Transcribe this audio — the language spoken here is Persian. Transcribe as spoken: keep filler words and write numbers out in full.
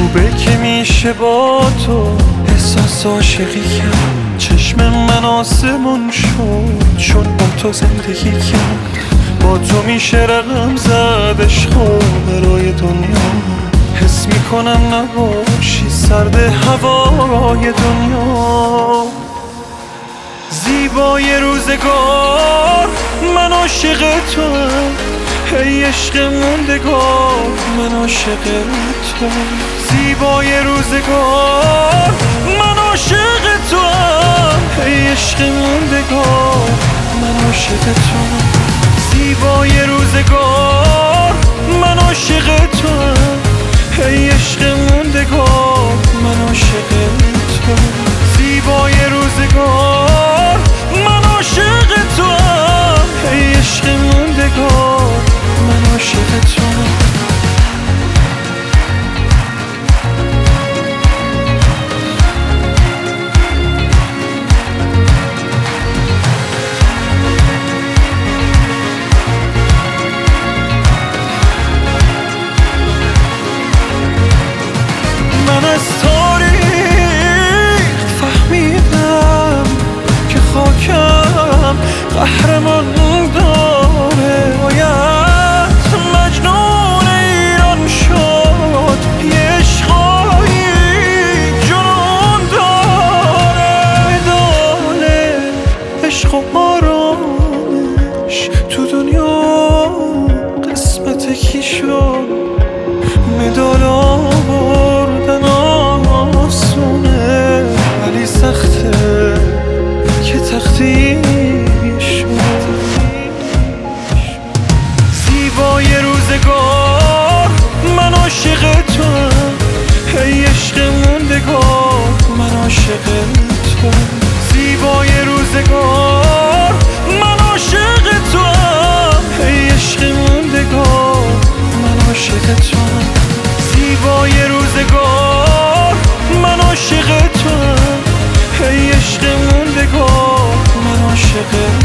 خوبه که میشه با تو احساس عاشقی کرد. چشم من آسمون شد چون با تو زندگی کرد. با تو میشه رقم زد عشق و برای دنیا. حس میکنم نباشی سرد هوای دنیا. زیبای روزگار من عاشق توام، ای عشق موندگار من عاشق تو. زیبای روزگار من عاشق توام، ای عشق موندگار من عاشق تو. زیبای روزگار من عاشق توام، ای عشق موندگار من عاشق تو. زیبای روزگار من عاشق توام، ای عشق موندگار من عاشق تو. من از تاریخ فهمیدم که خاکم قهرمان داره. باید مجنون ایران شد، یه عشقایی جنون داره. دانه عشق و آرامش تو دنیا قسمت کی شد؟ مدال آوردن آسونه ولی سخته که تقدیر شد. زیبای روزگار من عاشق توام، ای عشق موندگار من عاشق تو. زیبای روزگار من عاشق توام، ای عشق موندگار من عاشق تو. زیبای روزگار من عاشق توام، ای عشق موندگار من عاشق